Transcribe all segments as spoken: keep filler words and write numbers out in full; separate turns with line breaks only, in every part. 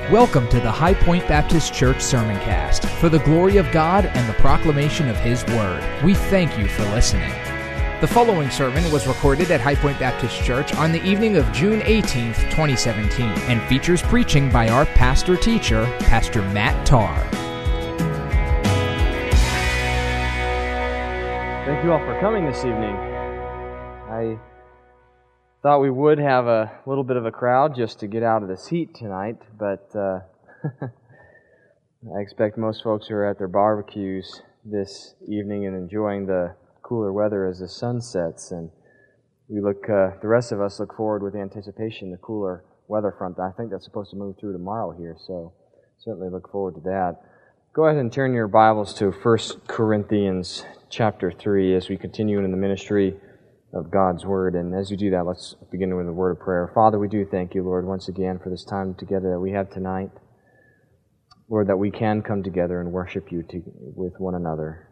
Welcome to the High Point Baptist Church Sermoncast for the glory of God and the proclamation of His Word. We thank you for listening. The following sermon was recorded at High Point Baptist Church on the evening of June eighteenth, twenty seventeen, and features preaching by our pastor-teacher, Pastor Matt Tarr.
Thank you all for coming this evening. I thought we would have a little bit of a crowd just to get out of this heat tonight, but uh, I expect most folks are at their barbecues this evening and enjoying the cooler weather as the sun sets, and we look, uh, the rest of us look forward with anticipation to the cooler weather front. I think that's supposed to move through tomorrow here, so certainly look forward to that. Go ahead and turn your Bibles to First Corinthians chapter three as we continue in the ministry of God's Word. And as you do that, let's begin with a word of prayer. Father, we do thank you, Lord, once again for this time together that we have tonight. Lord, that we can come together and worship you to, with one another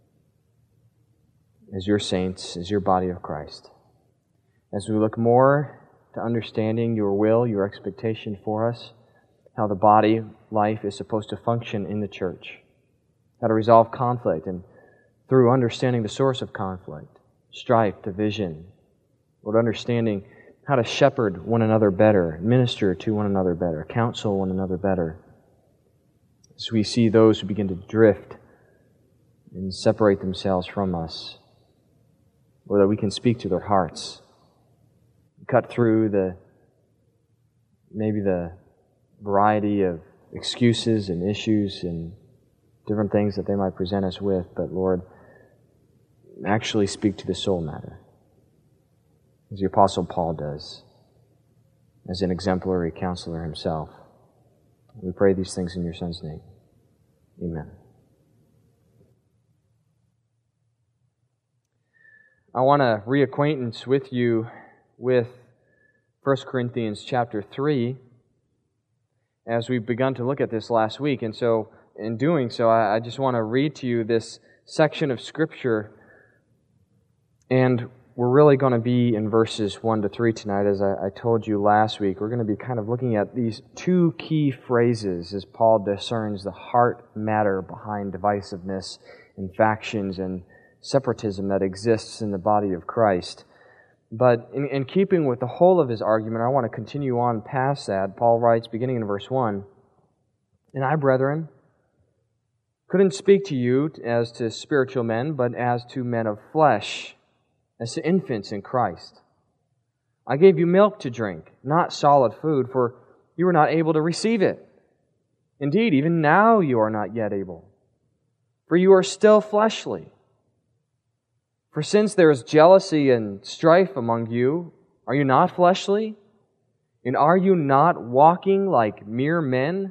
as your saints, as your body of Christ. As we look more to understanding your will, your expectation for us, how the body life is supposed to function in the church, how to resolve conflict, and through understanding the source of conflict, strife, division, Lord, understanding how to shepherd one another better, minister to one another better, counsel one another better. As we see those who begin to drift and separate themselves from us, or that we can speak to their hearts, cut through the maybe the variety of excuses and issues and different things that they might present us with, but Lord, actually speak to the soul matter, as the Apostle Paul does, as an exemplary counselor himself. We pray these things in your Son's name. Amen. I want to reacquaintance with you with First Corinthians chapter three, as we've begun to look at this last week. And so, in doing so, I just want to read to you this section of Scripture. And we're really going to be in verses one to three tonight, as I, I told you last week. We're going to be kind of looking at these two key phrases as Paul discerns the heart matter behind divisiveness and factions and separatism that exists in the body of Christ. But in, in keeping with the whole of his argument, I want to continue on past that. Paul writes, beginning in verse one, "And I, brethren, couldn't speak to you as to spiritual men, but as to men of flesh, as to infants in Christ. I gave you milk to drink, not solid food, for you were not able to receive it. Indeed, even now you are not yet able, for you are still fleshly. For since there is jealousy and strife among you, are you not fleshly? And are you not walking like mere men?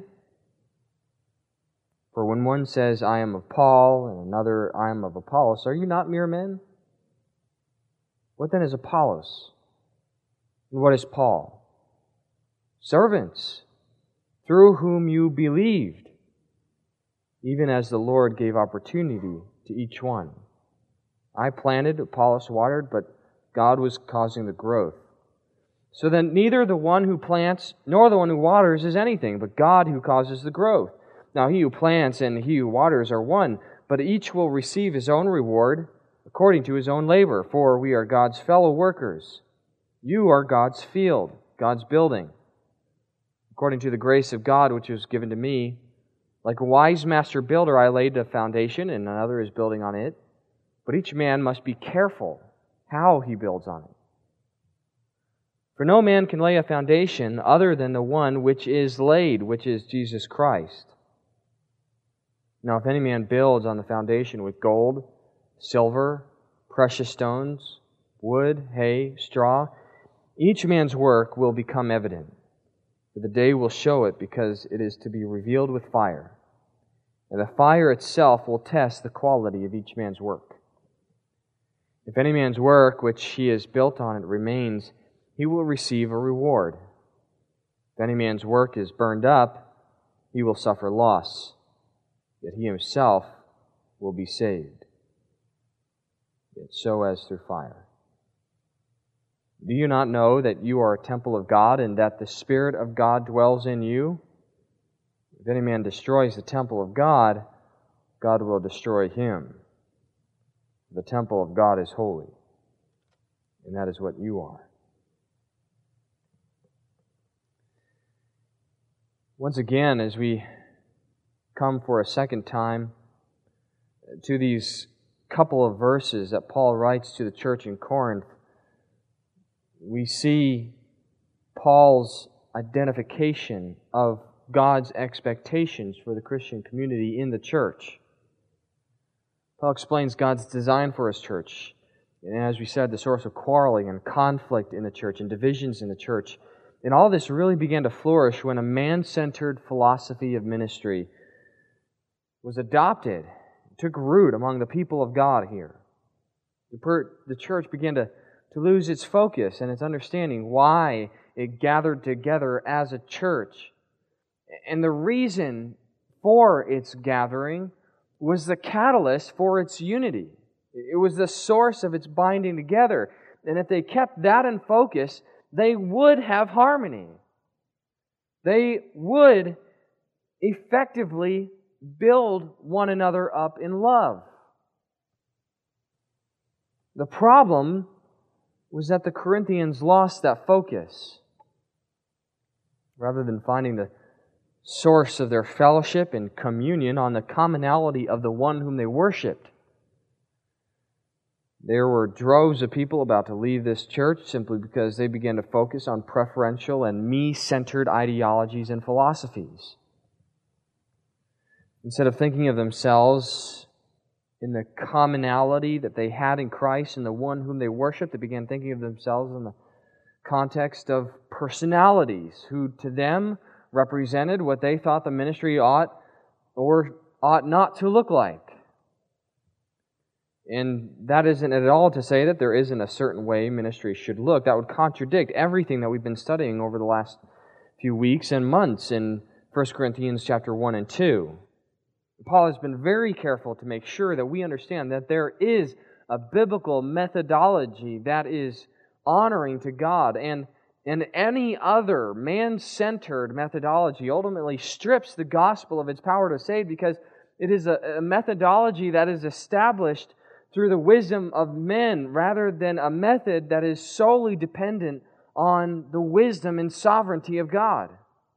For when one says, I am of Paul, and another, I am of Apollos, are you not mere men? What then is Apollos? And what is Paul? Servants, through whom you believed, even as the Lord gave opportunity to each one. I planted, Apollos watered, but God was causing the growth. So then neither the one who plants nor the one who waters is anything, but God who causes the growth. Now he who plants and he who waters are one, but each will receive his own reward according to his own labor, for we are God's fellow workers. You are God's field, God's building. According to the grace of God which was given to me, like a wise master builder, I laid a foundation, and another is building on it. But each man must be careful how he builds on it. For no man can lay a foundation other than the one which is laid, which is Jesus Christ. Now if any man builds on the foundation with gold, silver, precious stones, wood, hay, straw, each man's work will become evident, for the day will show it, because it is to be revealed with fire. And the fire itself will test the quality of each man's work. If any man's work which he has built on it remains, he will receive a reward. If any man's work is burned up, he will suffer loss, yet he himself will be saved, yet so as through fire. Do you not know that you are a temple of God, and that the Spirit of God dwells in you? If any man destroys the temple of God, God will destroy him. The temple of God is holy, and that is what you are. Once again, as we come for a second time to these couple of verses that Paul writes to the church in Corinth, we see Paul's identification of God's expectations for the Christian community in the church. Paul explains God's design for His church. And as we said, the source of quarreling and conflict in the church and divisions in the church. And all this really began to flourish when a man-centered philosophy of ministry was adopted, took root among the people of God here. The, per, the church began to, to lose its focus and its understanding why it gathered together as a church. And the reason for its gathering was the catalyst for its unity. It was the source of its binding together. And if they kept that in focus, they would have harmony. They would effectively build one another up in love. The problem was that the Corinthians lost that focus. Rather than finding the source of their fellowship and communion on the commonality of the one whom they worshipped, there were droves of people about to leave this church simply because they began to focus on preferential and me-centered ideologies and philosophies. Instead of thinking of themselves in the commonality that they had in Christ and the one whom they worshiped, they began thinking of themselves in the context of personalities who to them represented what they thought the ministry ought or ought not to look like. And that isn't at all to say that there isn't a certain way ministry should look. That would contradict everything that we've been studying over the last few weeks and months in First Corinthians chapter one and two. Paul has been very careful to make sure that we understand that there is a biblical methodology that is honoring to God, and and any other man-centered methodology ultimately strips the gospel of its power to save, because it is a, a methodology that is established through the wisdom of men rather than a method that is solely dependent on the wisdom and sovereignty of God.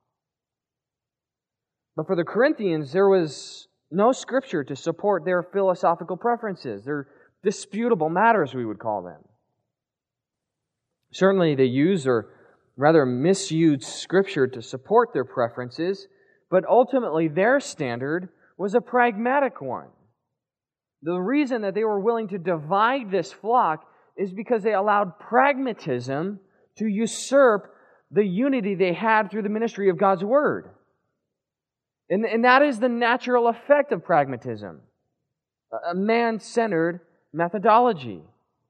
But for the Corinthians, there was no Scripture to support their philosophical preferences, their disputable matters, we would call them. Certainly they used, or rather misused, Scripture to support their preferences, but ultimately their standard was a pragmatic one. The reason that they were willing to divide this flock is because they allowed pragmatism to usurp the unity they had through the ministry of God's Word. And, and that is the natural effect of pragmatism, a man-centered methodology.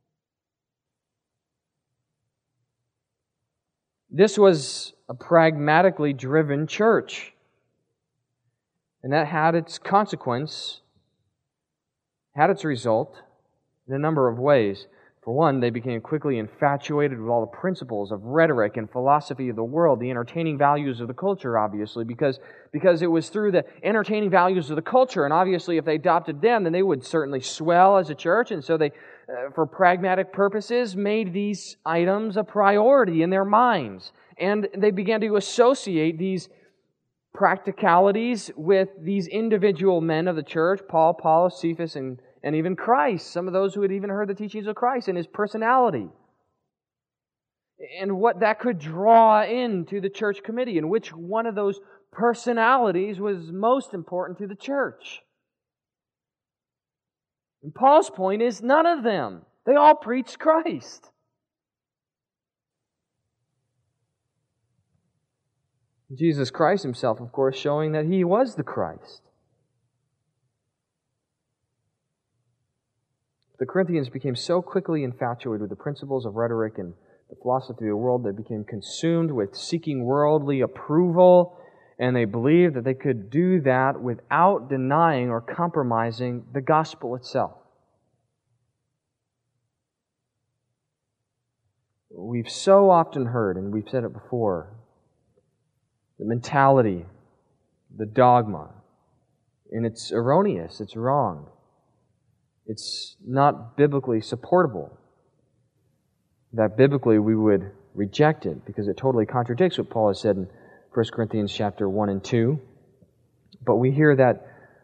This was a pragmatically driven church, and that had its consequence, had its result in a number of ways. For one, they became quickly infatuated with all the principles of rhetoric and philosophy of the world, the entertaining values of the culture, obviously, because, because it was through the entertaining values of the culture, and obviously if they adopted them, then they would certainly swell as a church, and so they, uh, for pragmatic purposes, made these items a priority in their minds. And they began to associate these practicalities with these individual men of the church, Paul, Apollos, Cephas, and And even Christ, some of those who had even heard the teachings of Christ and His personality. And what that could draw into the church committee, and which one of those personalities was most important to the church. And Paul's point is none of them. They all preached Christ. Jesus Christ Himself, of course, showing that He was the Christ. The Corinthians became so quickly infatuated with the principles of rhetoric and the philosophy of the world, they became consumed with seeking worldly approval, and they believed that they could do that without denying or compromising the gospel itself. We've so often heard, and we've said it before, the mentality the dogma. And it's erroneous, it's wrong. It's not biblically supportable. That biblically we would reject it because it totally contradicts what Paul has said in First Corinthians chapter one and two. But we hear that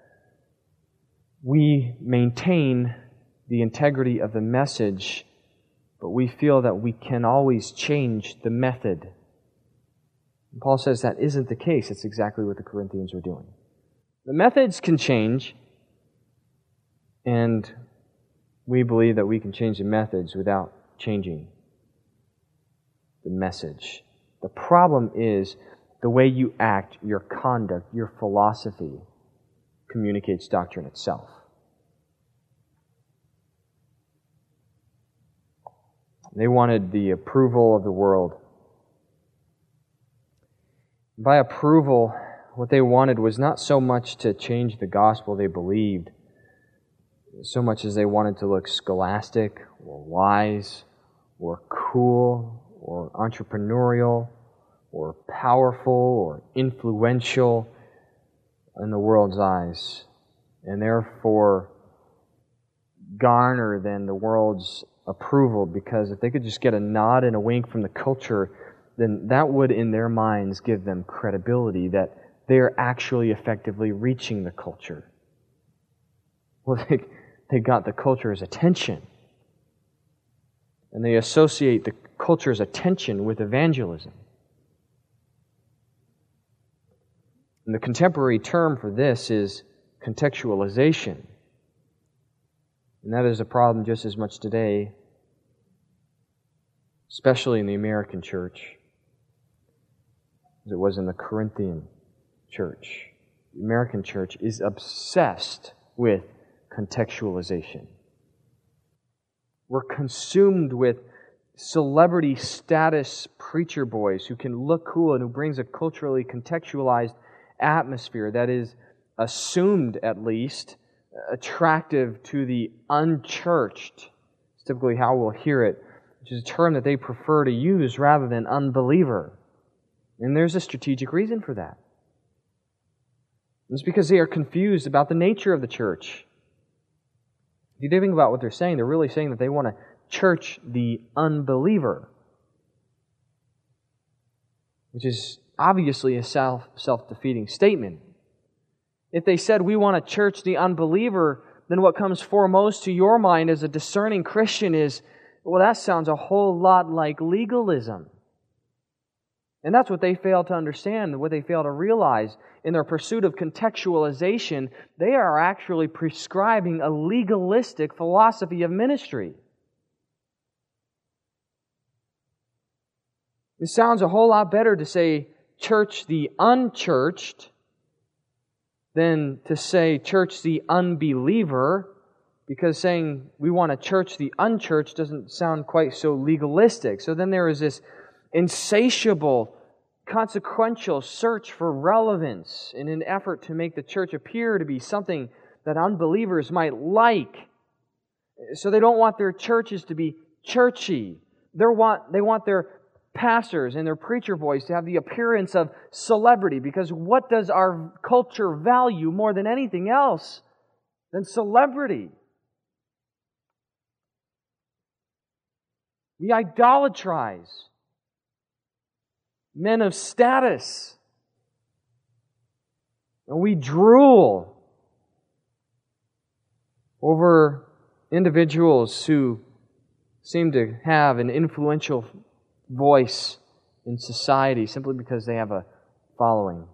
we maintain the integrity of the message, but we feel that we can always change the method. And Paul says that isn't the case. It's exactly what the Corinthians were doing. The methods can change, and we believe that we can change the methods without changing the message. The problem is the way you act, your conduct, your philosophy communicates doctrine itself. They wanted the approval of the world. By approval, what they wanted was not so much to change the gospel they believed, so much as they wanted to look scholastic or wise or cool or entrepreneurial or powerful or influential in the world's eyes, and therefore garner then the world's approval, because if they could just get a nod and a wink from the culture, then that would in their minds give them credibility that they are actually effectively reaching the culture. Well, they, they got the culture's attention. And they associate the culture's attention with evangelism. And the contemporary term for this is contextualization. And that is a problem just as much today, especially in the American church, as it was in the Corinthian church. The American church is obsessed with contextualization. We're consumed with celebrity status preacher boys who can look cool and who brings a culturally contextualized atmosphere that is assumed, at least, attractive to the unchurched. It's typically how we'll hear it, which is a term that they prefer to use rather than unbeliever. And there's a strategic reason for that. It's because they are confused about the nature of the church. If you think about what they're saying, they're really saying that they want to church the unbeliever, which is obviously a self, self-defeating statement. If they said, we want to church the unbeliever, then what comes foremost to your mind as a discerning Christian is, well, that sounds a whole lot like legalism. And that's what they fail to understand, what they fail to realize. In their pursuit of contextualization, they are actually prescribing a legalistic philosophy of ministry. It sounds a whole lot better to say church the unchurched than to say church the unbeliever, because saying we want to church the unchurched doesn't sound quite so legalistic. So then there is this insatiable, consequential search for relevance in an effort to make the church appear to be something that unbelievers might like. So they don't want their churches to be churchy. They want, they want their pastors and their preacher boys to have the appearance of celebrity, because what does our culture value more than anything else than celebrity? We idolatrize men of status, and we drool over individuals who seem to have an influential voice in society simply because they have a following.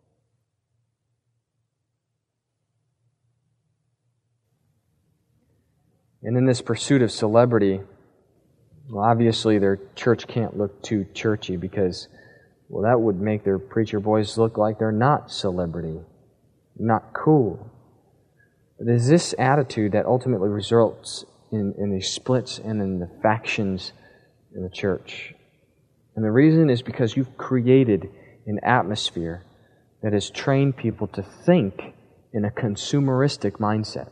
And in this pursuit of celebrity, well, obviously their church can't look too churchy, because, well, that would make their preacher boys look like they're not celebrity, not cool. But it is this attitude that ultimately results in, in the splits and in the factions in the church. And the reason is because you've created an atmosphere that has trained people to think in a consumeristic mindset.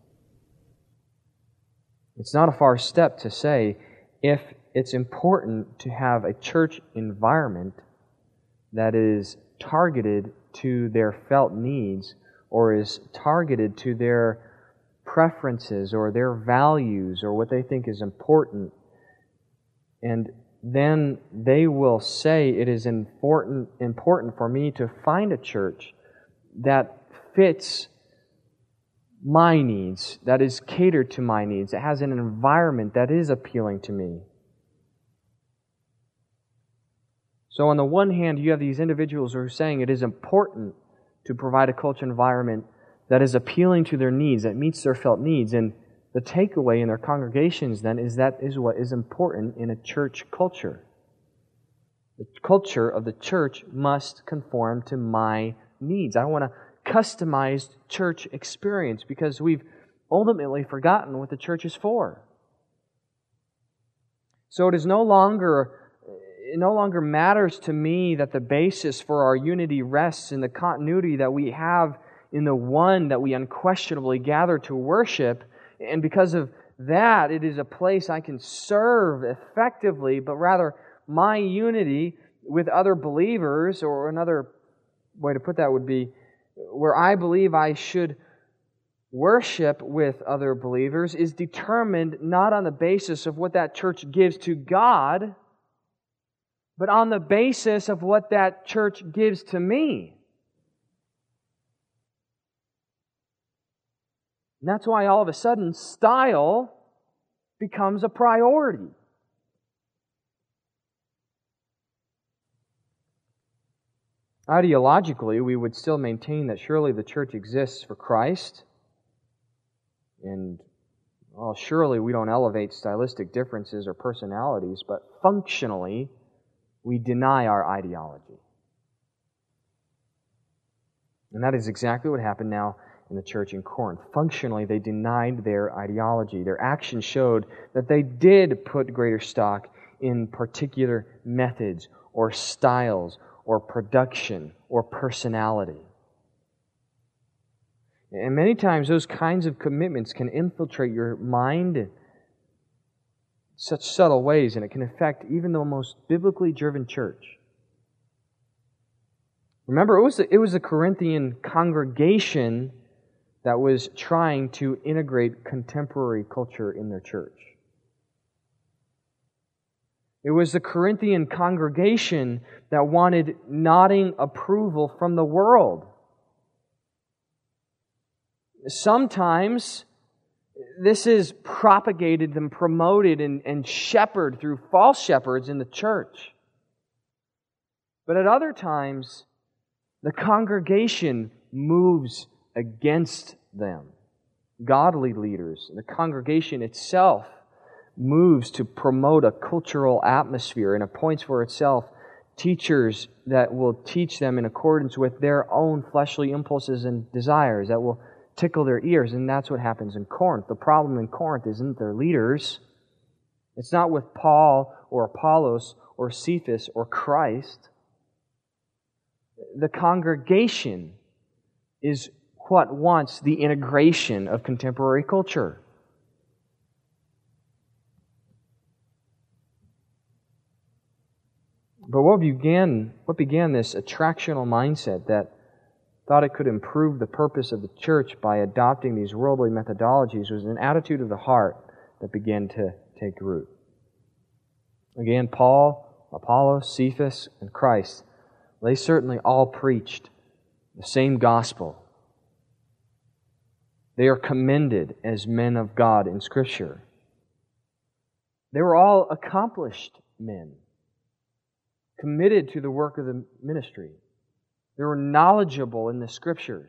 It's not a far step to say, if it's important to have a church environment that is targeted to their felt needs or is targeted to their preferences or their values or what they think is important. And then they will say it is important important for me to find a church that fits my needs, that is catered to my needs, that has an environment that is appealing to me. So on the one hand, you have these individuals who are saying it is important to provide a culture environment that is appealing to their needs, that meets their felt needs. And the takeaway in their congregations then is that is what is important in a church culture. The culture of the church must conform to my needs. I want a customized church experience because we've ultimately forgotten what the church is for. So it is no longer, it no longer matters to me that the basis for our unity rests in the continuity that we have in the one that we unquestionably gather to worship. And because of that, it is a place I can serve effectively, but rather my unity with other believers, or another way to put that would be, where I believe I should worship with other believers, is determined not on the basis of what that church gives to God, but on the basis of what that church gives to me. And that's why all of a sudden style becomes a priority. Ideologically, we would still maintain that surely the church exists for Christ, and well, surely we don't elevate stylistic differences or personalities, but functionally, we deny our ideology. And that is exactly what happened now in the church in Corinth. Functionally, they denied their ideology. Their actions showed that they did put greater stock in particular methods or styles or production or personality. And many times those kinds of commitments can infiltrate your mind in such subtle ways, and it can affect even the most biblically driven church. Remember, it was the, it was the Corinthian congregation that was trying to integrate contemporary culture in their church. It was the Corinthian congregation that wanted nodding approval from the world. Sometimes this is propagated and promoted and, and shepherded through false shepherds in the church. But at other times, the congregation moves against them. Godly leaders, the congregation itself, moves to promote a cultural atmosphere and appoints for itself teachers that will teach them in accordance with their own fleshly impulses and desires, that will tickle their ears. And that's what happens in Corinth. The problem in Corinth isn't their leaders. It's not with Paul or Apollos or Cephas or Christ. The congregation is what wants the integration of contemporary culture. But what began, what began this attractional mindset that thought it could improve the purpose of the church by adopting these worldly methodologies was an attitude of the heart that began to take root. Again, Paul, Apollos, Cephas, and Christ, they certainly all preached the same gospel. They are commended as men of God in Scripture. They were all accomplished men, committed to the work of the ministry. They were knowledgeable in the Scriptures.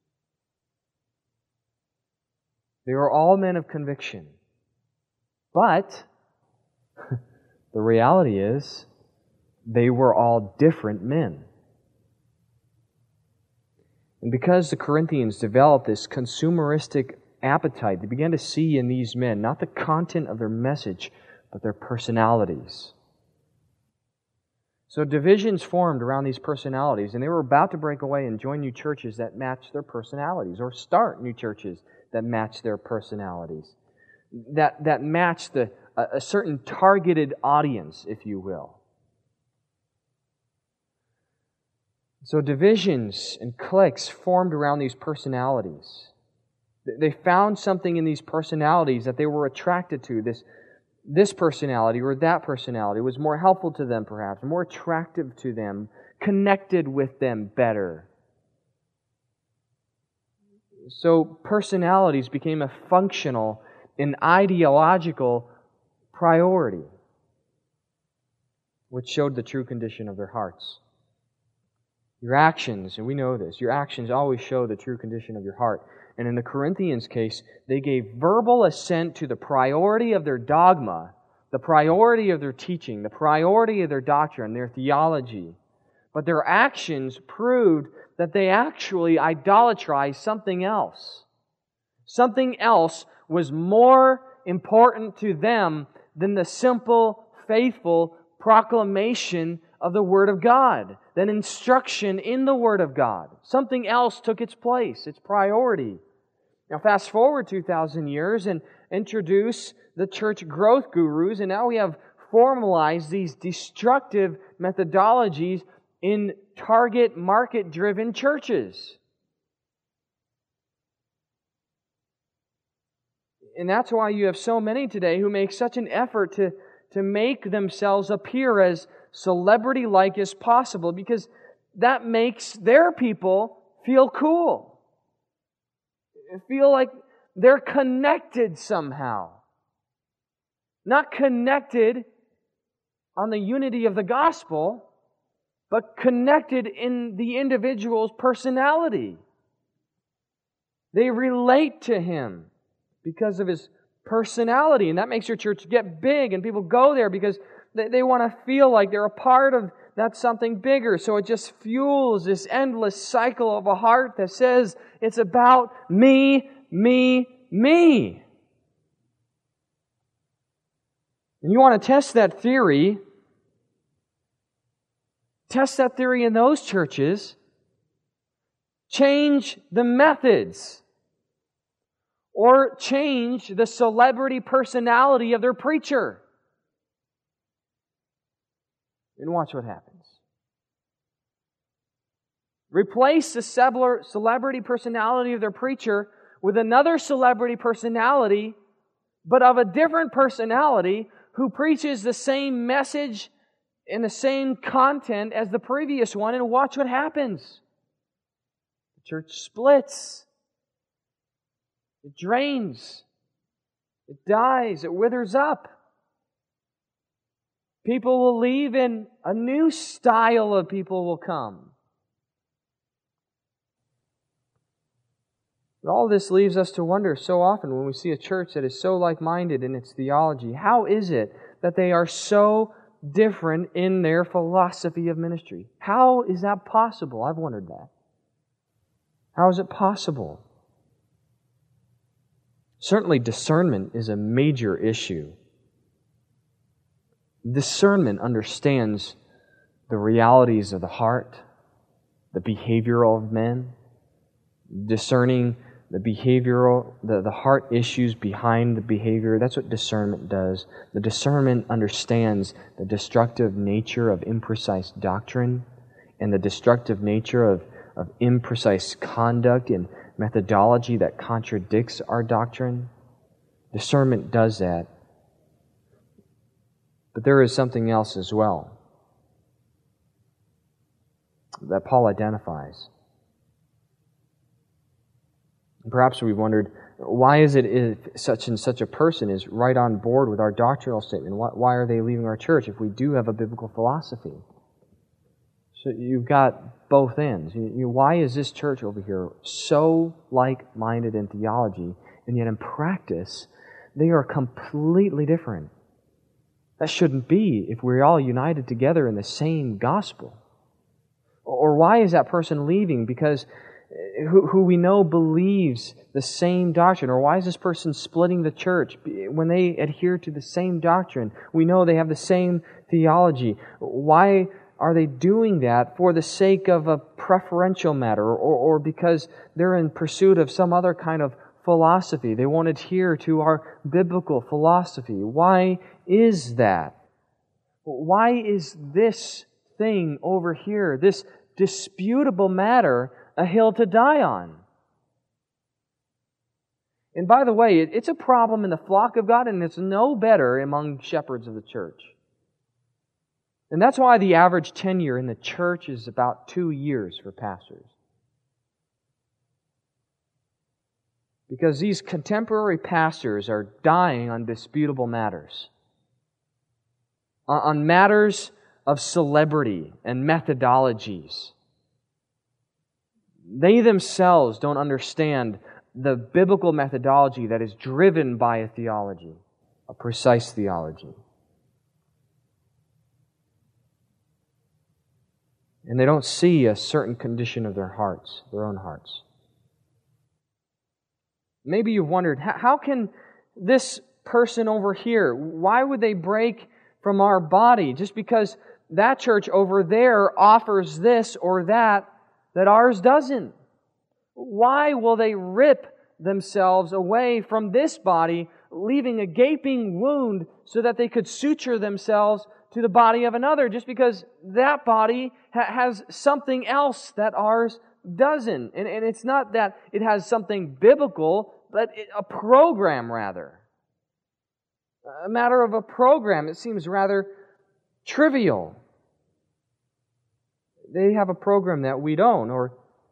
They were all men of conviction. But the reality is, they were all different men. And because the Corinthians developed this consumeristic appetite, they began to see in these men not the content of their message, but their personalities. So divisions formed around these personalities, and they were about to break away and join new churches that matched their personalities, or start new churches that matched their personalities, that, that matched the, a, a certain targeted audience, if you will. So divisions and cliques formed around these personalities. They found something in these personalities that they were attracted to. This, this personality or that personality was more helpful to them, perhaps, more attractive to them, connected with them better. So personalities became a functional and ideological priority, which showed the true condition of their hearts. Your actions, and we know this, your actions always show the true condition of your heart. And in the Corinthians case, they gave verbal assent to the priority of their dogma, the priority of their teaching, the priority of their doctrine, their theology. But their actions proved that they actually idolatrized something else. Something else was more important to them than the simple, faithful proclamation of the Word of God, than instruction in the Word of God. Something else took its place, its priority. Now fast forward two thousand years and introduce the church growth gurus, and now we have formalized these destructive methodologies in target market-driven churches. And that's why you have so many today who make such an effort to, to make themselves appear as celebrity-like as possible, because that makes their people feel cool. Feel like they're connected somehow. Not connected on the unity of the gospel, but connected in the individual's personality. They relate to him because of his personality, and that makes your church get big, and people go there because they, they want to feel like they're a part of that something bigger. So it just fuels this endless cycle of a heart that says it's about me, me, me. And you want to test that theory, test that theory in those churches, change the methods, or change the celebrity personality of their preacher. And watch what happens. Replace the celebrity personality of their preacher with another celebrity personality, but of a different personality, who preaches the same message and the same content as the previous one, and watch what happens. The church splits. It drains. It dies. It withers up. People will leave and a new style of people will come. But all this leaves us to wonder so often when we see a church that is so like-minded in its theology. How is it that they are so different in their philosophy of ministry? How is that possible? I've wondered that. How is it possible? Certainly discernment is a major issue. Discernment understands the realities of the heart, the behavioral of men, discerning the behavioral, the, the heart issues behind the behavior. That's what discernment does. The discernment understands the destructive nature of imprecise doctrine and the destructive nature of, of imprecise conduct and methodology that contradicts our doctrine. Discernment does that. But there is something else as well that Paul identifies. Perhaps we've wondered, why is it if such and such a person is right on board with our doctrinal statement? Why, why are they leaving our church if we do have a biblical philosophy? So you've got both ends. You, you, why is this church over here so like-minded in theology, and yet in practice, they are completely different? That shouldn't be if we're all united together in the same gospel. Or why is that person leaving? Because Who, who we know believes the same doctrine? Or why is this person splitting the church when they adhere to the same doctrine? We know they have the same theology. Why are they doing that? For the sake of a preferential matter, or, or because they're in pursuit of some other kind of philosophy? They won't adhere to our biblical philosophy. Why is that? Why is this thing over here, this disputable matter a hill to die on. And by the way, it's a problem in the flock of God, and it's no better among shepherds of the church. And that's why the average tenure in the church is about two years for pastors. Because these contemporary pastors are dying on disputable matters. On matters of celebrity and methodologies. They themselves don't understand the biblical methodology that is driven by a theology, a precise theology. And they don't see a certain condition of their hearts, their own hearts. Maybe you've wondered, how can this person over here, why would they break from our body just because that church over there offers this or that that ours doesn't? Why will they rip themselves away from this body, leaving a gaping wound so that they could suture themselves to the body of another just because that body ha- has something else that ours doesn't? And, and it's not that it has something biblical, but it, a program rather. A matter of a program. It seems rather trivial. They have a program that we don't, or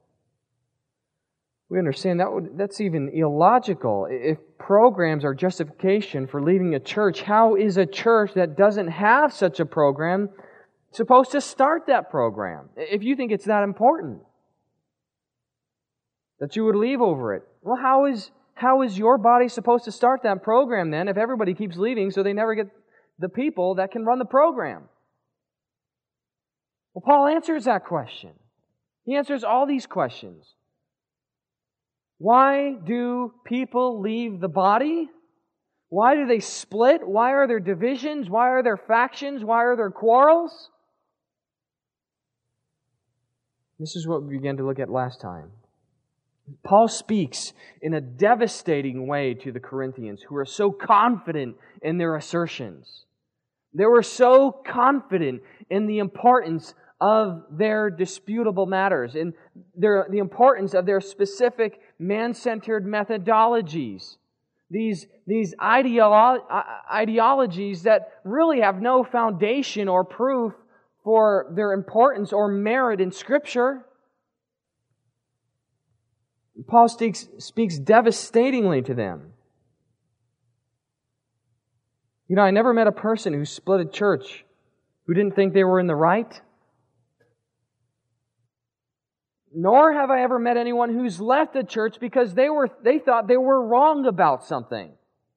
we understand that would, that's even illogical. If programs are justification for leaving a church, how is a church that doesn't have such a program supposed to start that program? If you think it's that important, that you would leave over it, well, how is how is your body supposed to start that program then if everybody keeps leaving so they never get the people that can run the program? Well, Paul answers that question. He answers all these questions. Why do people leave the body? Why do they split? Why are there divisions? Why are there factions? Why are there quarrels? This is what we began to look at last time. Paul speaks in a devastating way to the Corinthians who are so confident in their assertions. They were so confident in the importance of their disputable matters, in their, the importance of their specific man-centered methodologies. These, these ideolo- ideologies that really have no foundation or proof for their importance or merit in Scripture. Paul speaks, speaks devastatingly to them. You know, I never met a person who split a church who didn't think they were in the right. Nor have I ever met anyone who's left a church because they were they thought they were wrong about something.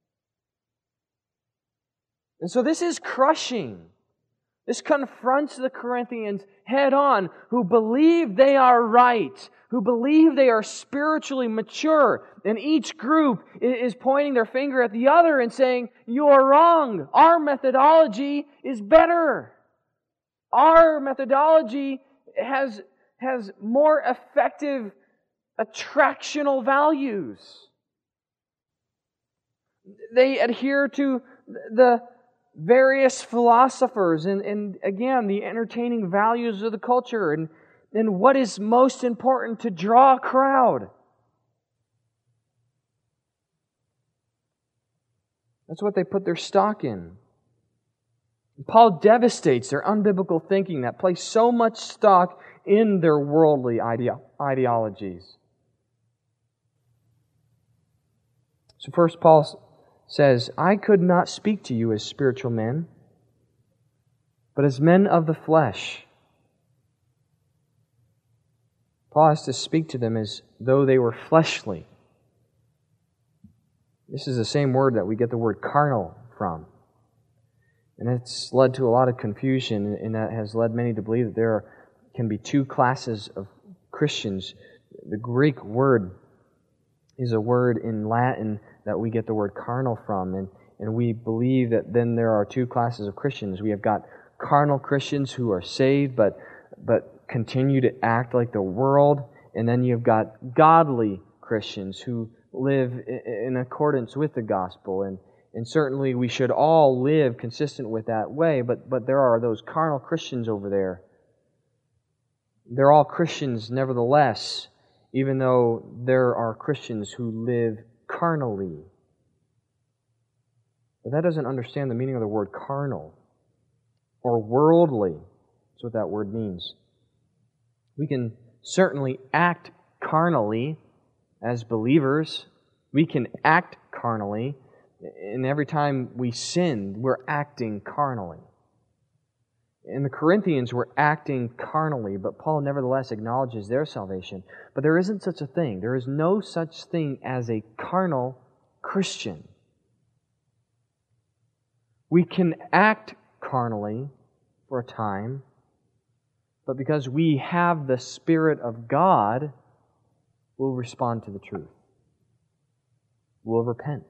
And so this is crushing. This confronts the Corinthians head on, who believe they are right, who believe they are spiritually mature, and each group is pointing their finger at the other and saying, "You are wrong. Our methodology is better. Our methodology has has more effective attractional values." They adhere to the various philosophers and, and again, the entertaining values of the culture and, and what is most important to draw a crowd. That's what they put their stock in. Paul devastates their unbiblical thinking that place so much stock in their worldly ideo- ideologies. So first Paul says, "I could not speak to you as spiritual men, but as men of the flesh." Paul has to speak to them as though they were fleshly. This is the same word that we get the word carnal from. And it's led to a lot of confusion, and that has led many to believe that there are, can be two classes of Christians. The Greek word is a word in Latin that we get the word carnal from, and, and we believe that then there are two classes of Christians. We have got carnal Christians who are saved but but continue to act like the world, and then you've got godly Christians who live in, in accordance with the gospel, and And certainly we should all live consistent with that way, but, but there are those carnal Christians over there. They're all Christians nevertheless, even though there are Christians who live carnally. But that doesn't understand the meaning of the word carnal or worldly. That's what that word means. We can certainly act carnally as believers. We can act carnally, and every time we sin, we're acting carnally. In the Corinthians, were acting carnally, but Paul nevertheless acknowledges their salvation. But there isn't such a thing. There is no such thing as a carnal Christian. We can act carnally for a time, but because we have the Spirit of God, we'll respond to the truth. We'll repent.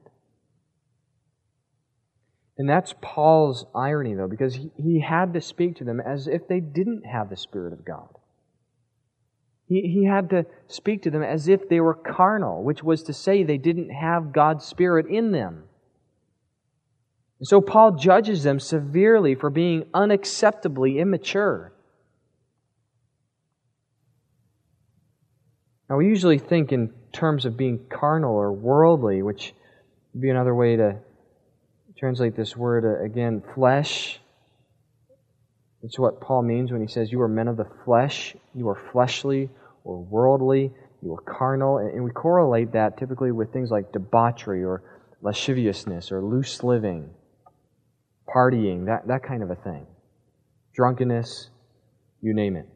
And that's Paul's irony, though, because he, he had to speak to them as if they didn't have the Spirit of God. He, he had to speak to them as if they were carnal, which was to say they didn't have God's Spirit in them. And so Paul judges them severely for being unacceptably immature. Now, we usually think in terms of being carnal or worldly, which would be another way to translate this word uh, again, flesh. It's what Paul means when he says, you are men of the flesh, you are fleshly or worldly, you are carnal. And we correlate that typically with things like debauchery or lasciviousness or loose living, partying, that, that kind of a thing. Drunkenness, you name it.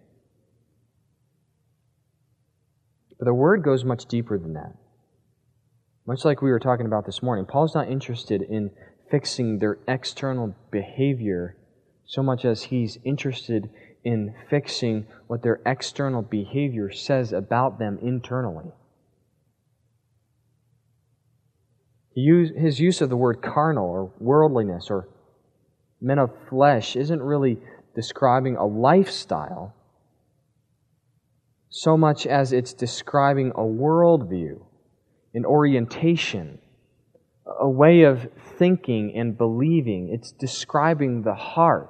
But the word goes much deeper than that. Much like we were talking about this morning, Paul's not interested in fixing their external behavior so much as he's interested in fixing what their external behavior says about them internally. His use of the word carnal or worldliness or men of flesh isn't really describing a lifestyle so much as it's describing a worldview, an orientation, a way of thinking and believing. It's describing the heart.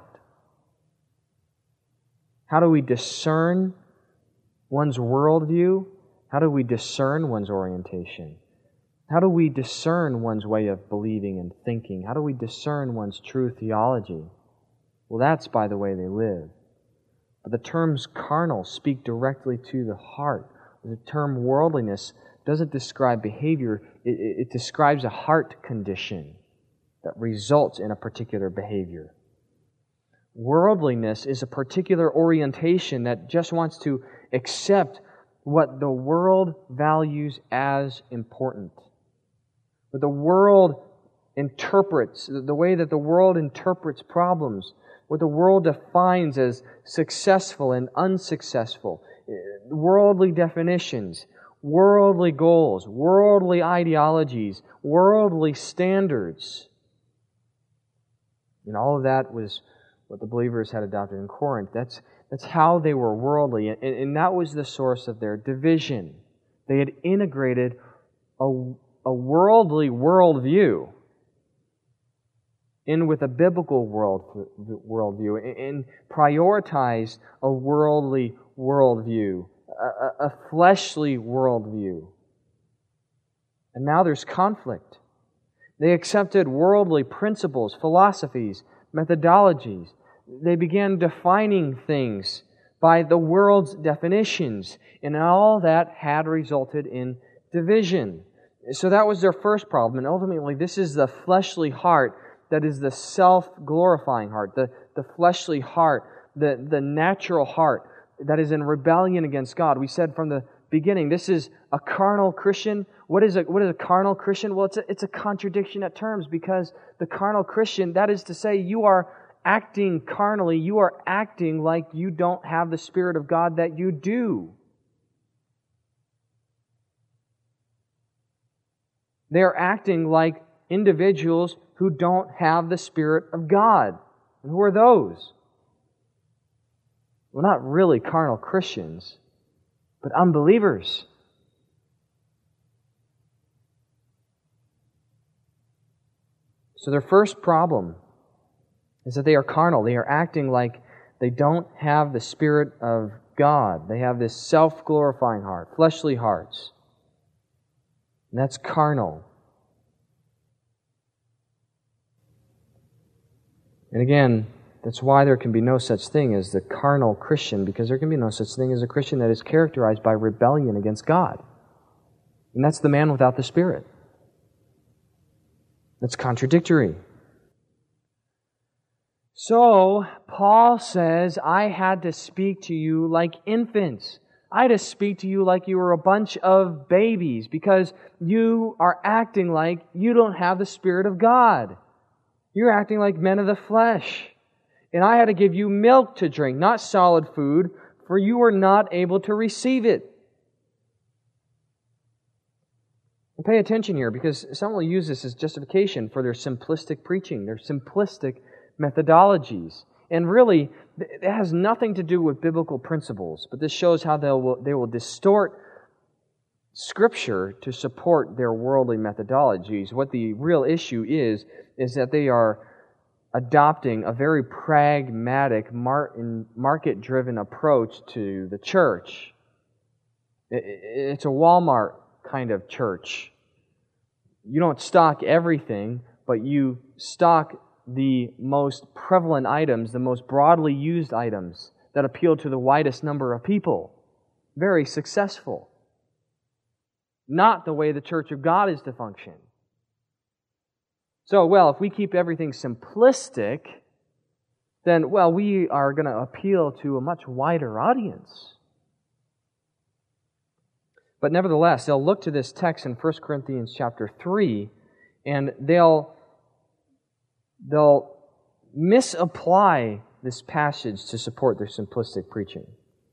How do we discern one's worldview? How do we discern one's orientation? How do we discern one's way of believing and thinking? How do we discern one's true theology? Well, that's by the way they live. But the terms carnal speak directly to the heart. The term worldliness doesn't describe behavior, it, it, it describes a heart condition that results in a particular behavior. Worldliness is a particular orientation that just wants to accept what the world values as important. What the world interprets, the way that the world interprets problems, what the world defines as successful and unsuccessful, worldly definitions, worldly goals, worldly ideologies, worldly standards. And all of that was what the believers had adopted in Corinth. That's, that's how they were worldly, and, and that was the source of their division. They had integrated a, a worldly worldview in with a biblical world worldview, and prioritized a worldly worldview, a, a fleshly worldview. And now there's conflict. They accepted worldly principles, philosophies, methodologies. They began defining things by the world's definitions, and all that had resulted in division. So that was their first problem, and ultimately this is the fleshly heart that is the self-glorifying heart, the, the fleshly heart, the, the natural heart that is in rebellion against God. We said from the beginning, this is a carnal Christian. What is a, what is a carnal Christian? Well, it's a, it's a contradiction at terms, because the carnal Christian, that is to say, you are acting carnally, you are acting like you don't have the Spirit of God that you do. They are acting like individuals who don't have the Spirit of God. And who are those? Well, not really carnal Christians, but unbelievers. So their first problem is that they are carnal. They are acting like they don't have the Spirit of God. They have this self-glorifying heart, fleshly hearts. And that's carnal. And again, that's why there can be no such thing as the carnal Christian, because there can be no such thing as a Christian that is characterized by rebellion against God. And that's the man without the Spirit. That's contradictory. So, Paul says, I had to speak to you like infants. I had to speak to you like you were a bunch of babies, because you are acting like you don't have the Spirit of God. You're acting like men of the flesh. And I had to give you milk to drink, not solid food, for you were not able to receive it. And pay attention here, because some will use this as justification for their simplistic preaching, their simplistic methodologies. And really, it has nothing to do with biblical principles, but this shows how they will, they will distort Scripture to support their worldly methodologies. What the real issue is, is that they are adopting a very pragmatic, market-driven approach to the church. It's a Walmart kind of church. You don't stock everything, but you stock the most prevalent items, the most broadly used items that appeal to the widest number of people. Very successful. Not the way the church of God is to function. So, well, if we keep everything simplistic, then, well, we are going to appeal to a much wider audience. But nevertheless, they'll look to this text in First Corinthians chapter three, and they'll, they'll misapply this passage to support their simplistic preaching.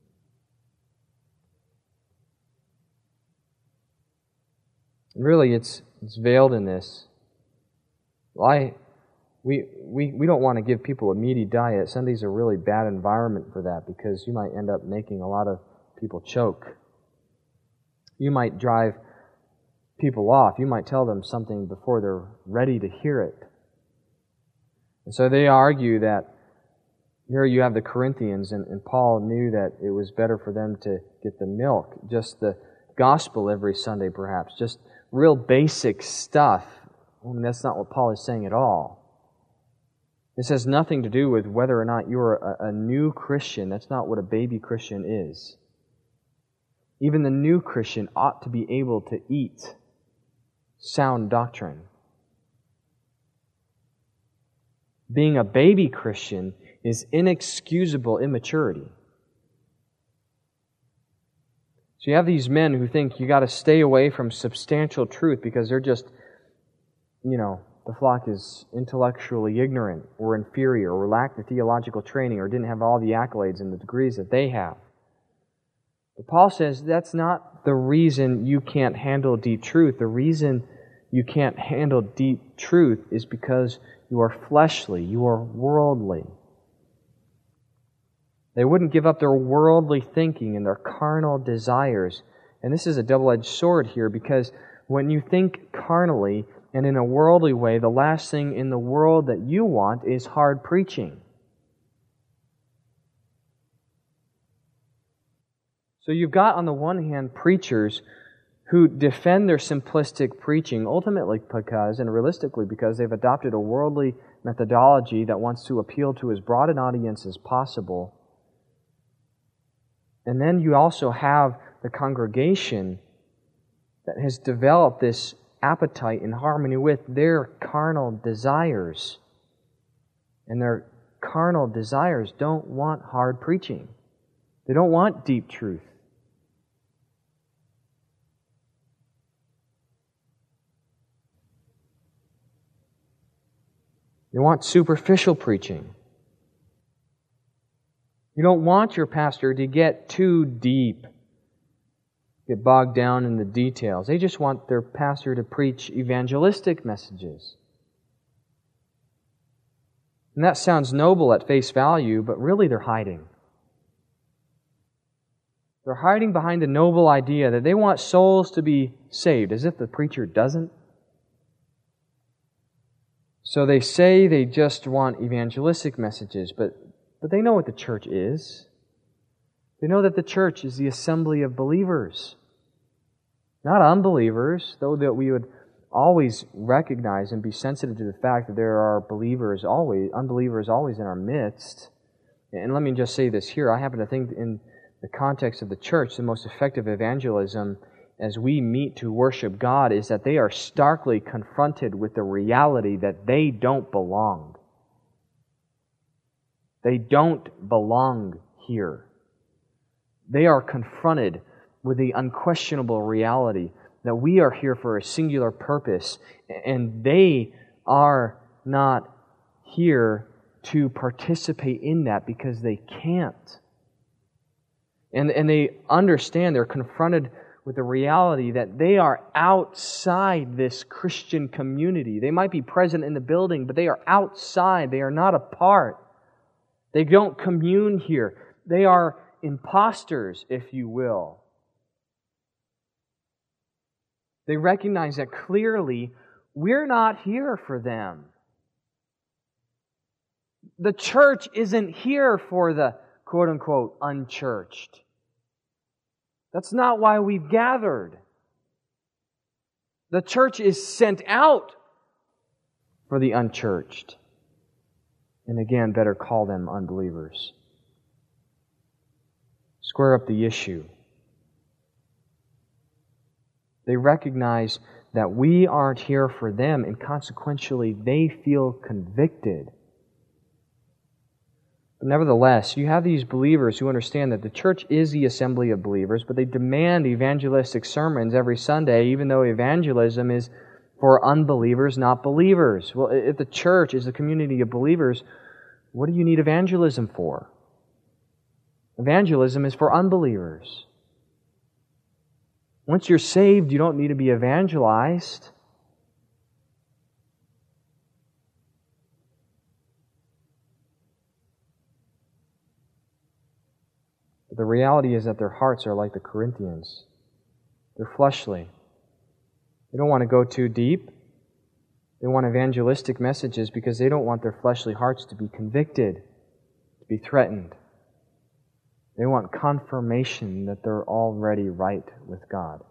And really, it's, it's veiled in this. Well, I, we, we, we don't want to give people a meaty diet. Sunday's a really bad environment for that, because you might end up making a lot of people choke. You might drive people off. You might tell them something before they're ready to hear it. And so they argue that here you have the Corinthians, and, and Paul knew that it was better for them to get the milk, just the gospel every Sunday perhaps, just real basic stuff. I mean, that's not what Paul is saying at all. This has nothing to do with whether or not you're a, a new Christian. That's not what a baby Christian is. Even the new Christian ought to be able to eat sound doctrine. Being a baby Christian is inexcusable immaturity. So you have these men who think you got to stay away from substantial truth because they're just, you know, the flock is intellectually ignorant or inferior or lack the theological training or didn't have all the accolades and the degrees that they have. But Paul says that's not the reason you can't handle deep truth. The reason you can't handle deep truth is because you are fleshly, you are worldly. They wouldn't give up their worldly thinking and their carnal desires. And this is a double-edged sword here, because when you think carnally and in a worldly way, the last thing in the world that you want is hard preaching. So you've got, on the one hand, preachers who defend their simplistic preaching, ultimately because, and realistically because, they've adopted a worldly methodology that wants to appeal to as broad an audience as possible. And then you also have the congregation that has developed this appetite in harmony with their carnal desires. And their carnal desires don't want hard preaching. They don't want deep truth. They want superficial preaching. You don't want your pastor to get too deep, get bogged down in the details. They just want their pastor to preach evangelistic messages. And that sounds noble at face value, but really they're hiding. They're hiding behind the noble idea that they want souls to be saved, as if the preacher doesn't. So they say they just want evangelistic messages, but, but they know what the church is. They know that the church is the assembly of believers, not unbelievers, though that we would always recognize and be sensitive to the fact that there are believers always, unbelievers always in our midst. And let me just say this here. I happen to think in the context of the church, the most effective evangelism as we meet to worship God is that they are starkly confronted with the reality that they don't belong. They don't belong here. They are confronted with the unquestionable reality that we are here for a singular purpose, and they are not here to participate in that because they can't. And, and they understand, they're confronted with the reality that they are outside this Christian community. They might be present in the building, but they are outside. They are not a part. They don't commune here. They are imposters, if you will. They recognize that clearly we're not here for them. The church isn't here for the quote-unquote unchurched. That's not why we've gathered. The church is sent out for the unchurched. And again, better call them unbelievers. Square up the issue. They recognize that we aren't here for them, and consequentially, they feel convicted. But nevertheless, you have these believers who understand that the church is the assembly of believers, but they demand evangelistic sermons every Sunday, even though evangelism is for unbelievers, not believers. Well, if the church is a community of believers, what do you need evangelism for? Evangelism is for unbelievers. Once you're saved, you don't need to be evangelized. But the reality is that their hearts are like the Corinthians. They're fleshly. They don't want to go too deep. They want evangelistic messages because they don't want their fleshly hearts to be convicted, to be threatened. They want confirmation that they're already right with God.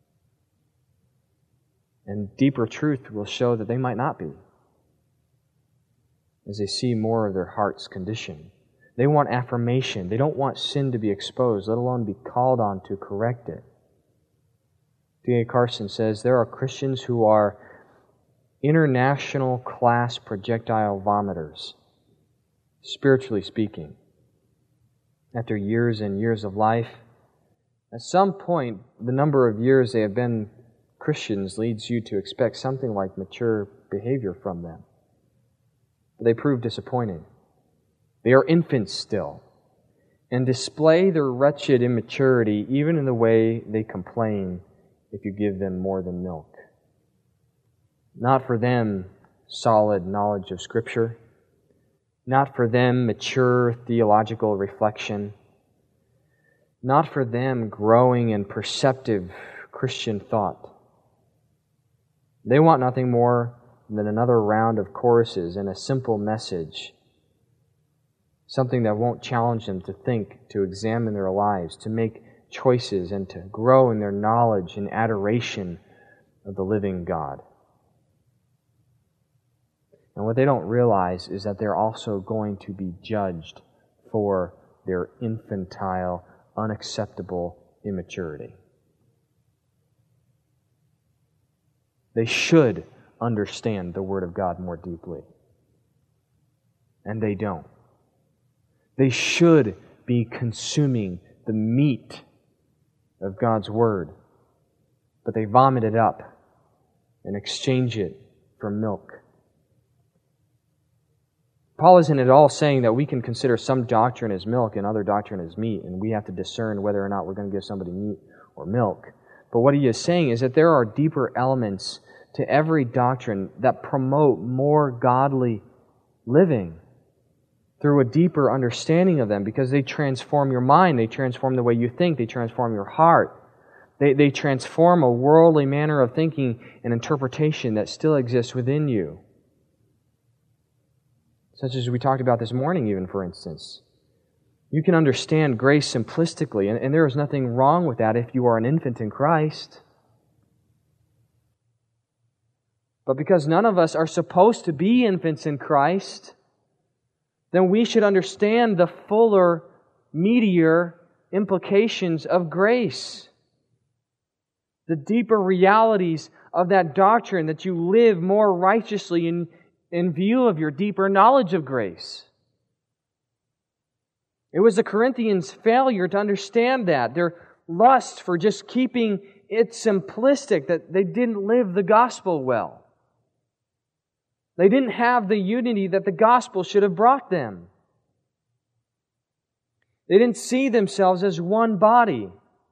And deeper truth will show that they might not be, as they see more of their heart's condition. They want affirmation. They don't want sin to be exposed, let alone be called on to correct it. D A Carson says, there are Christians who are international class projectile vomiters, spiritually speaking. After years and years of life, at some point, the number of years they have been Christians leads you to expect something like mature behavior from them. But they prove disappointing. They are infants still, and display their wretched immaturity even in the way they complain if you give them more than milk. Not for them solid knowledge of Scripture, not for them mature theological reflection, not for them growing and perceptive Christian thought. They want nothing more than another round of choruses and a simple message, something that won't challenge them to think, to examine their lives, to make choices, and to grow in their knowledge and adoration of the living God. And what they don't realize is that they're also going to be judged for their infantile, unacceptable immaturity. They should understand the Word of God more deeply. And they don't. They should be consuming the meat of God's Word, but they vomit it up and exchange it for milk. Paul isn't at all saying that we can consider some doctrine as milk and other doctrine as meat, and we have to discern whether or not we're going to give somebody meat or milk. But what he is saying is that there are deeper elements to every doctrine that promote more godly living through a deeper understanding of them, because they transform your mind, they transform the way you think, they transform your heart. They, they transform a worldly manner of thinking and interpretation that still exists within you. Such as we talked about this morning, even, for instance. You can understand grace simplistically, and, and there is nothing wrong with that if you are an infant in Christ. But because none of us are supposed to be infants in Christ, then we should understand the fuller, meatier implications of grace. The deeper realities of that doctrine, that you live more righteously in, in view of your deeper knowledge of grace. It was the Corinthians' failure to understand that, their lust for just keeping it simplistic, that they didn't live the gospel well. They didn't have the unity that the gospel should have brought them. They didn't see themselves as one body.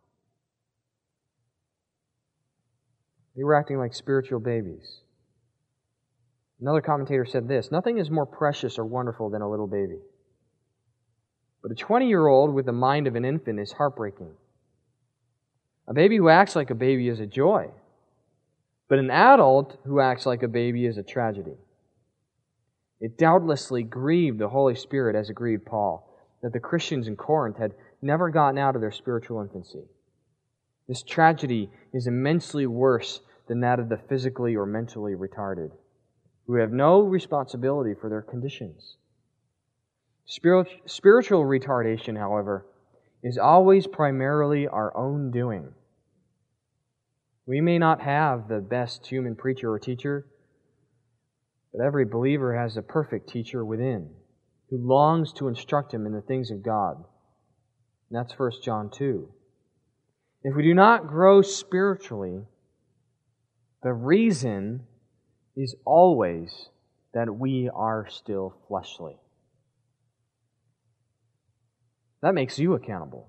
They were acting like spiritual babies. Another commentator said this, "Nothing is more precious or wonderful than a little baby. But a twenty-year-old with the mind of an infant is heartbreaking. A baby who acts like a baby is a joy. But an adult who acts like a baby is a tragedy." It doubtlessly grieved the Holy Spirit, as it grieved Paul, that the Christians in Corinth had never gotten out of their spiritual infancy. This tragedy is immensely worse than that of the physically or mentally retarded, who have no responsibility for their conditions. Spiritual retardation, however, is always primarily our own doing. We may not have the best human preacher or teacher, but every believer has a perfect teacher within, who longs to instruct him in the things of God. And that's First John two. If we do not grow spiritually, the reason is always that we are still fleshly. That makes you accountable.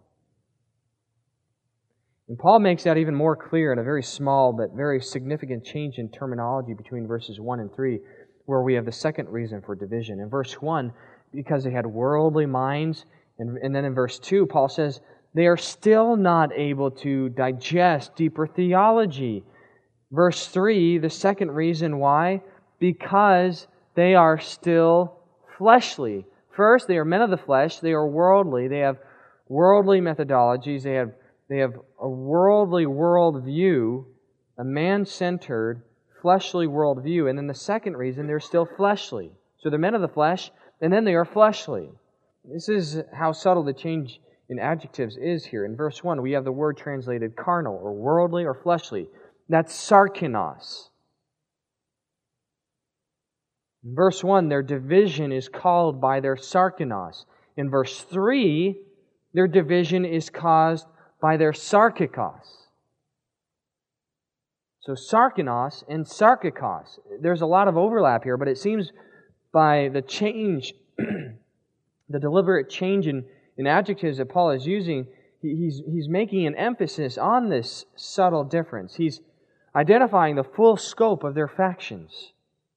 And Paul makes that even more clear in a very small but very significant change in terminology between verses one and three, where we have the second reason for division. In verse one, because they had worldly minds, and, and then in verse two, Paul says, they are still not able to digest deeper theology. Verse three, the second reason why, because they are still fleshly. First, they are men of the flesh, they are worldly, they have worldly methodologies, they have, they have a worldly worldview, a man-centered, fleshly worldview. And then the second reason, they're still fleshly. So they're men of the flesh, and then they are fleshly. This is how subtle the change in adjectives is here. In verse one, we have the word translated carnal, or worldly, or fleshly. That's sarkinos. In verse one, their division is called by their sarkinos. In verse three, their division is caused by their sarkikos. So sarkinos and sarkikos. There's a lot of overlap here, but it seems by the change, the deliberate change in, in adjectives that Paul is using, he, he's, he's making an emphasis on this subtle difference. He's identifying the full scope of their factions.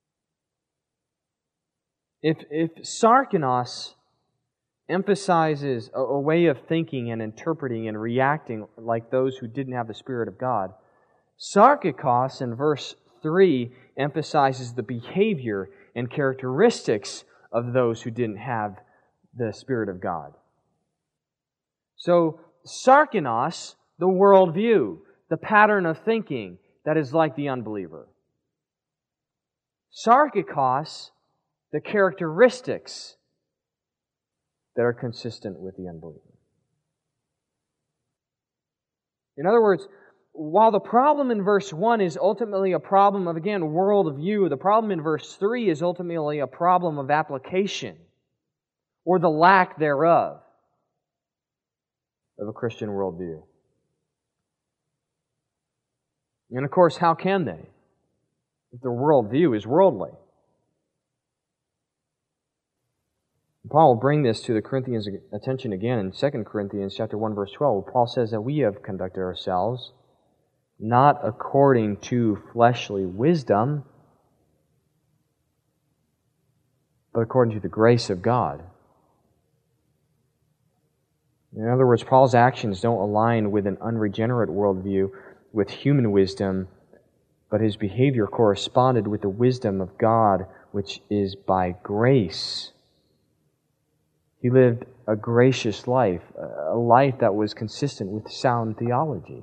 If, if sarkinos emphasizes a, a way of thinking and interpreting and reacting like those who didn't have the Spirit of God, sarkikos in verse three emphasizes the behavior and characteristics of those who didn't have the Spirit of God. So, sarkinos, the worldview, the pattern of thinking that is like the unbeliever. Sarkikos, the characteristics that are consistent with the unbeliever. In other words, while the problem in verse one is ultimately a problem of, again, worldview, the problem in verse three is ultimately a problem of application, or the lack thereof of a Christian worldview. And of course, how can they, if their worldview is worldly? Paul will bring this to the Corinthians' attention again in Second Corinthians chapter one, verse twelve. Paul says that we have conducted ourselves not according to fleshly wisdom, but according to the grace of God. In other words, Paul's actions don't align with an unregenerate worldview, with human wisdom, but his behavior corresponded with the wisdom of God, which is by grace. He lived a gracious life, a life that was consistent with sound theology,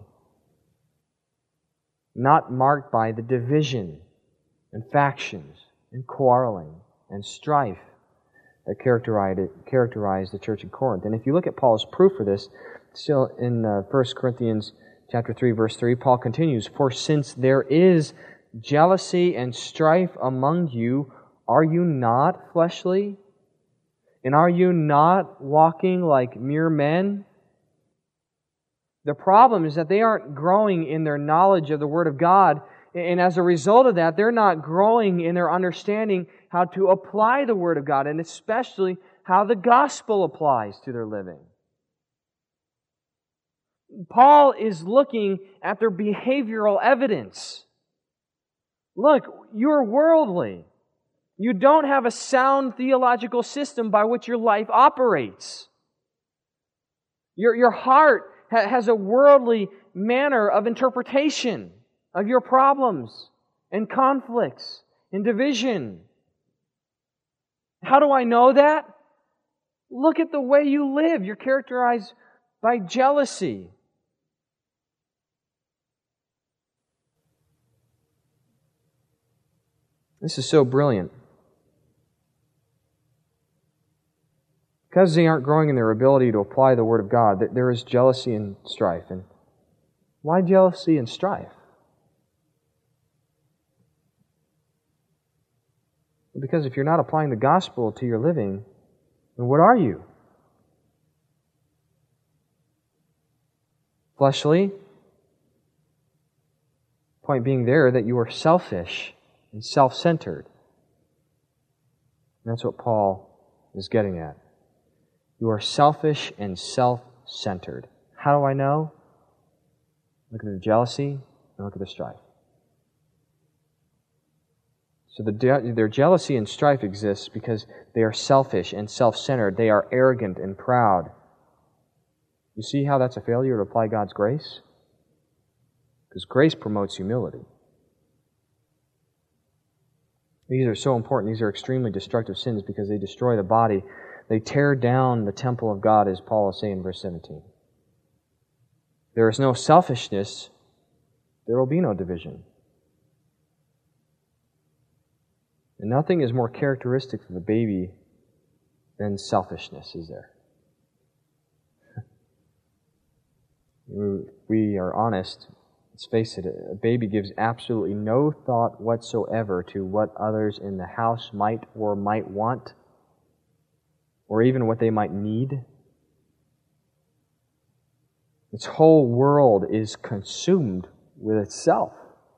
not marked by the division and factions and quarreling and strife that characterized it, characterized the church in Corinth. And if you look at Paul's proof for this, still in uh, First Corinthians chapter three, verse three, Paul continues, "For since there is jealousy and strife among you, are you not fleshly? And are you not walking like mere men?" The problem is that they aren't growing in their knowledge of the Word of God, and as a result of that, they're not growing in their understanding how to apply the Word of God, and especially how the gospel applies to their living. Paul is looking at their behavioral evidence. Look, you're worldly. You don't have a sound theological system by which your life operates. Your, your heart ha- has a worldly manner of interpretation of your problems and conflicts and division. How do I know that? Look at the way you live. You're characterized by jealousy. This is so brilliant. Because they aren't growing in their ability to apply the Word of God, that there is jealousy and strife. And why jealousy and strife? Because if you're not applying the gospel to your living, then what are you? Fleshly? Point being there that you are selfish and self-centered. And that's what Paul is getting at. You are selfish and self-centered. How do I know? Look at the jealousy and look at the strife. So the, their jealousy and strife exists because they are selfish and self-centered. They are arrogant and proud. You see how that's a failure to apply God's grace? Because grace promotes humility. These are so important. These are extremely destructive sins because they destroy the body. They tear down the temple of God, as Paul is saying in verse seventeen. There is no selfishness, there will be no division. And nothing is more characteristic of a baby than selfishness, is there? If we are honest, let's face it, a baby gives absolutely no thought whatsoever to what others in the house might or might want, or even what they might need. Its whole world is consumed with itself.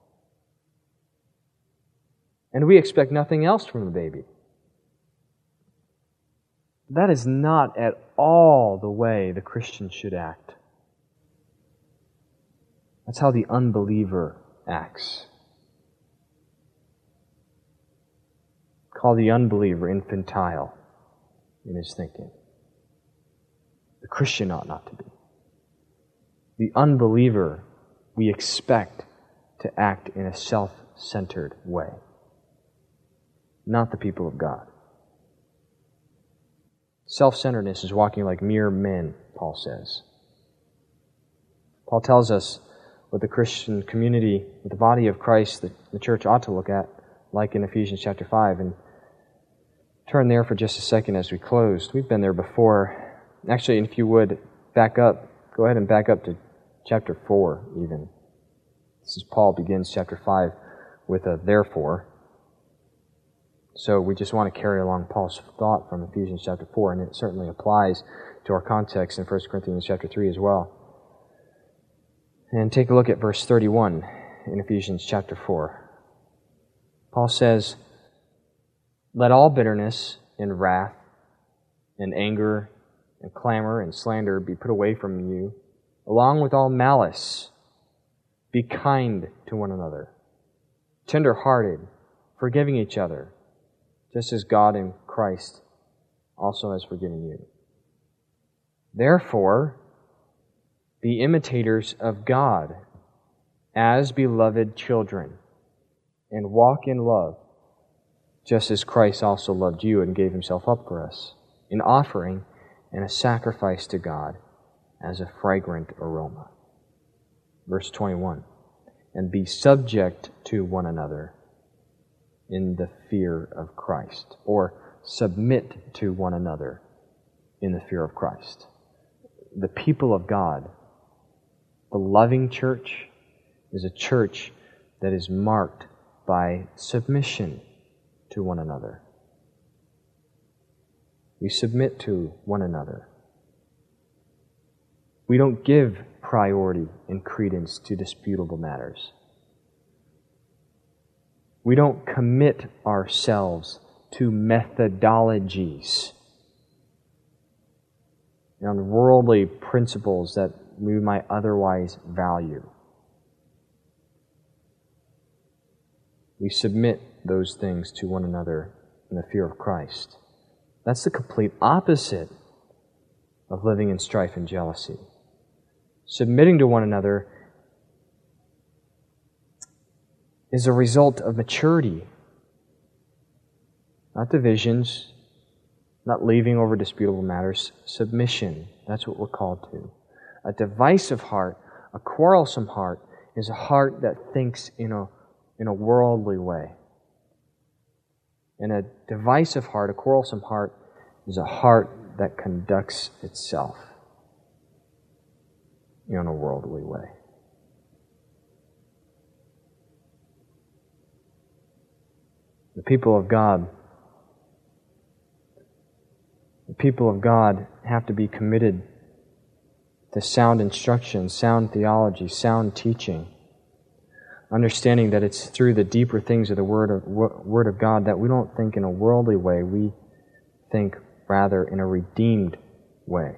And we expect nothing else from a baby. That is not at all the way the Christian should act. That's how the unbeliever acts. Call the unbeliever infantile in his thinking. The Christian ought not to be. The unbeliever we expect to act in a self-centered way. Not the people of God. Self-centeredness is walking like mere men, Paul says. Paul tells us what the Christian community, what the body of Christ, the, the church ought to look at, like in Ephesians chapter five. And turn there for just a second as we close. We've been there before. Actually, if you would, back up. Go ahead and back up to chapter four, even. This is Paul begins chapter five with a therefore. So we just want to carry along Paul's thought from Ephesians chapter four, and it certainly applies to our context in First Corinthians chapter three as well. And take a look at verse thirty-one in Ephesians chapter four. Paul says, "Let all bitterness and wrath and anger and clamor and slander be put away from you, along with all malice. Be kind to one another, tender-hearted, forgiving each other, just as God in Christ also has forgiven you. Therefore, be imitators of God as beloved children, and walk in love, just as Christ also loved you and gave himself up for us, an offering and a sacrifice to God as a fragrant aroma. Verse twenty-one, and be subject to one another in the fear of Christ, or submit to one another in the fear of Christ. The people of God, the loving church, is a church that is marked by submission to one another. We submit to one another. We don't give priority and credence to disputable matters. We don't commit ourselves to methodologies and worldly principles that we might otherwise value. We submit those things to one another in the fear of Christ. That's the complete opposite of living in strife and jealousy. Submitting to one another is a result of maturity, not divisions, not leaving over disputable matters. Submission, that's what we're called to. A divisive heart, a quarrelsome heart, is a heart that thinks in a, in a worldly way. And a divisive heart, a quarrelsome heart, is a heart that conducts itself in a worldly way. The people of God, the people of God have to be committed to sound instruction, sound theology, sound teaching, understanding that it's through the deeper things of the Word of, Word of God that we don't think in a worldly way, we think rather in a redeemed way,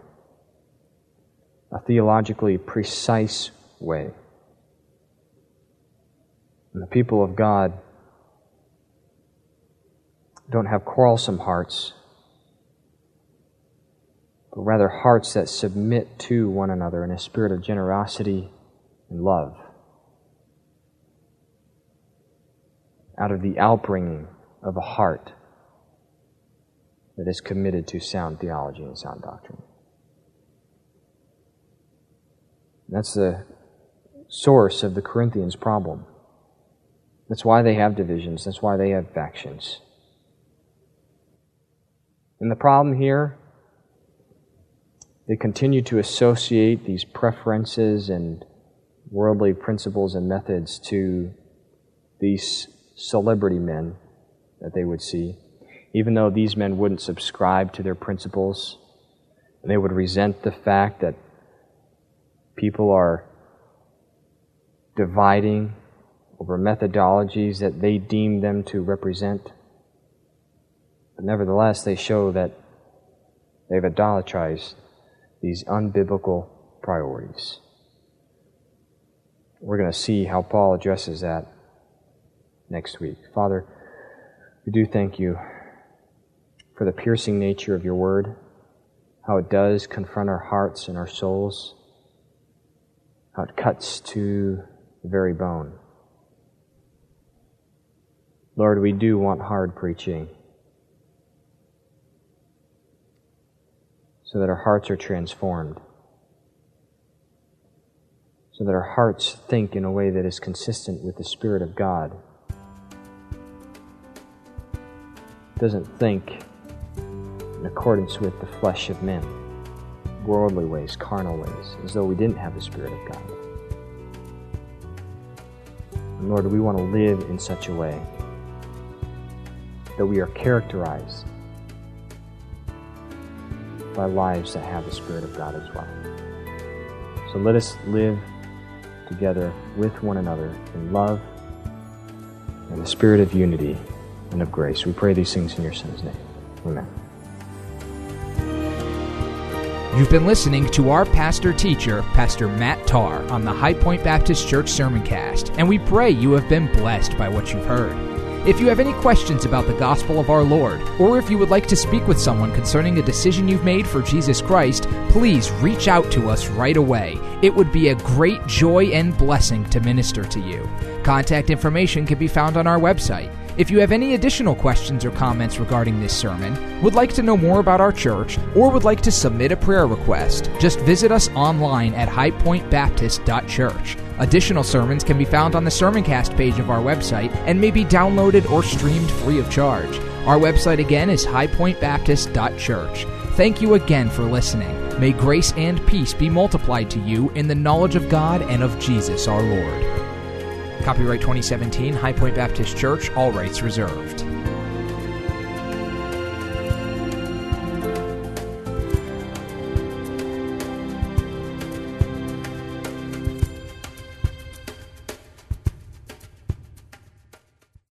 a theologically precise way. And the people of God don't have quarrelsome hearts, but rather hearts that submit to one another in a spirit of generosity and love, out of the outbringing of a heart that is committed to sound theology and sound doctrine. That's the source of the Corinthians' problem. That's why they have divisions. That's why they have factions. And the problem here, they continue to associate these preferences and worldly principles and methods to these celebrity men that they would see, even though these men wouldn't subscribe to their principles. They would resent the fact that people are dividing over methodologies that they deem them to represent. But nevertheless, they show that they've idolatrized these unbiblical priorities. We're going to see how Paul addresses that next week. Father, we do thank you for the piercing nature of your word, how it does confront our hearts and our souls, how it cuts to the very bone. Lord, we do want hard preaching so that our hearts are transformed, so that our hearts think in a way that is consistent with the Spirit of God. It doesn't think in accordance with the flesh of men, worldly ways, carnal ways, as though we didn't have the Spirit of God. And Lord, we want to live in such a way that we are characterized by lives that have the Spirit of God as well. So let us live together with one another in love and the spirit of unity and of grace. We pray these things in your Son's name. Amen.
You've been listening to our pastor-teacher, Pastor Matt Tarr, on the High Point Baptist Church Sermoncast, and we pray you have been blessed by what you've heard. If you have any questions about the gospel of our Lord, or if you would like to speak with someone concerning a decision you've made for Jesus Christ, please reach out to us right away. It would be a great joy and blessing to minister to you. Contact information can be found on our website. If you have any additional questions or comments regarding this sermon, would like to know more about our church, or would like to submit a prayer request, just visit us online at high point baptist dot church. Additional sermons can be found on the Sermoncast page of our website and may be downloaded or streamed free of charge. Our website again is high point baptist dot church. Thank you again for listening. May grace and peace be multiplied to you in the knowledge of God and of Jesus our Lord. Copyright twenty seventeen, High Point Baptist Church, all rights reserved.